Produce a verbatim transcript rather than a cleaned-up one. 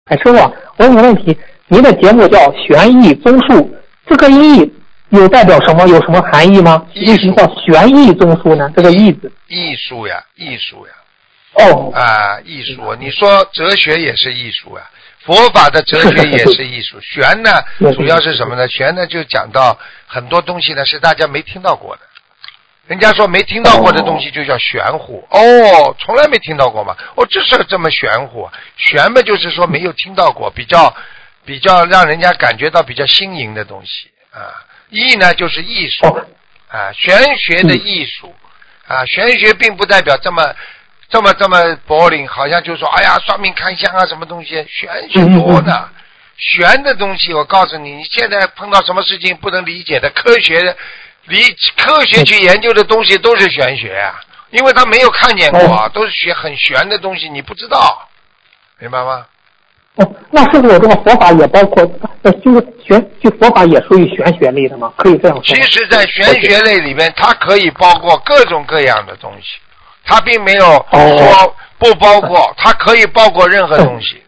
哎，师傅，我有个问题，您的节目叫玄义综述，这个义有代表什么？有什么含义吗？为什么叫玄义综述呢？这个义字， 艺术呀，艺术呀。 哦。 啊，艺术，你说哲学也是艺术呀，佛法的哲学也是艺术。玄呢，主要是什么呢？玄呢，就讲到很多东西呢是大家没听到过的。人家说没听到过的东西就叫玄乎，哦，从来没听到过嘛，哦，这是这么玄乎，玄嘛就是说没有听到过，比较比较让人家感觉到比较新颖的东西啊。艺呢就是艺术啊，玄学的艺术啊，玄学并不代表这么这么这么柏林，好像就说哎呀算命看相啊什么东西，玄学多呢。玄的东西我告诉你，你现在碰到什么事情不能理解的，科学的离科学去研究的东西都是玄学啊，因为他没有看见过啊，都是学很玄的东西，你不知道，明白吗？ 哦，那是不是这个佛法也包括，呃，就是玄，就佛法也属于玄学类的吗？可以这样说。 其实，在玄学类里面，它可以包括各种各样的东西，它并没有说不包括，它可以包括任何东西。